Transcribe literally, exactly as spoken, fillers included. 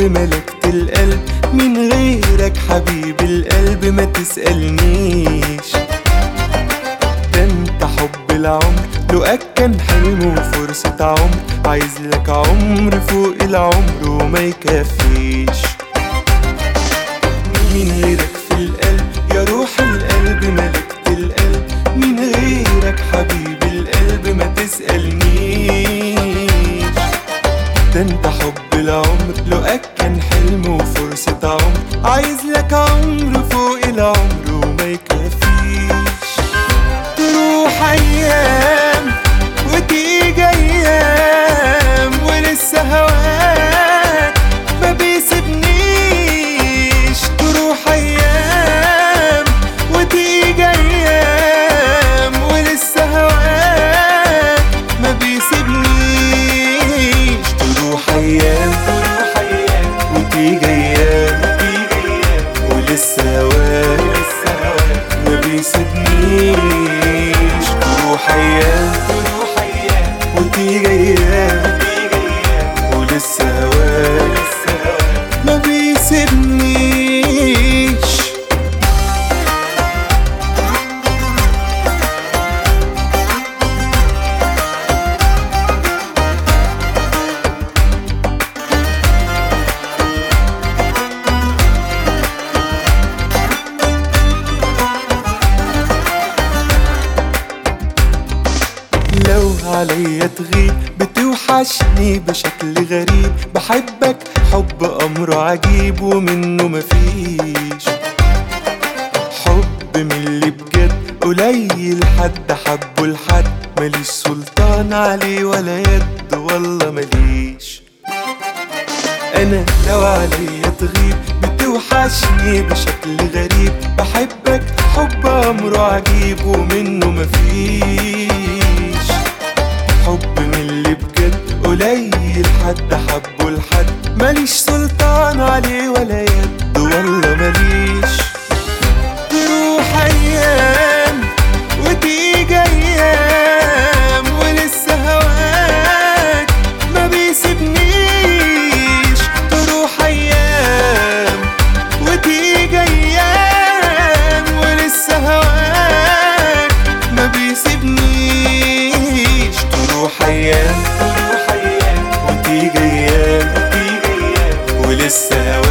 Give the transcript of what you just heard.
ملكت القلب، من غيرك حبيب القلب ما تسألنيش. ده انت حب العمر، لقاك كان حلم وفرصة عمر، عايز لك عمر فوق العمر وما يكفيش. من غيرك في القلب يا روح القلب ملكت القلب، من غيرك حبيب القلب ما تسألنيش. ده انت حب العمر، لقاك كان حلم وفرصة عمر، عايز لك عمر فوق العمر وما يكفيش. تروح ايام وتيجي ايام ولسه هواك ما بيسيبنيش. تروح ايام وتيجي ايام ولسه هواك ما بيسيبنيش. تروح ايام تروح ايام وتيجي ايام ولسه هواك ما بيسيبنيش. تروح ايام تروح ايام وتيجي ايام ولسه هواك ما بيسيبنيش. لو عليا تغيب بتوحشني بشكل غريب، بحبك حب أمره عجيب ومنه مفيش. حب من اللي بجد قليل حد حبه لحد، ماليش سلطان عليه ولا يد والله ماليش. أنا لو عليا تغيب بتوحشني بشكل غريب، بحبك حب أمره عجيب ومنه مفيش. حب من اللي بجد قليل حد حبه لحد، ماليش سلطان عليه ولا يد والله ماليش. تروح ايام وتيجي ايام ولسه هواك ما بيسيبنيش. تروح ايام وتيجي ايام ولسه هواك ما بيسيبنيش. تروح ايام تروح ايام وتيجي ايام ولسه هواك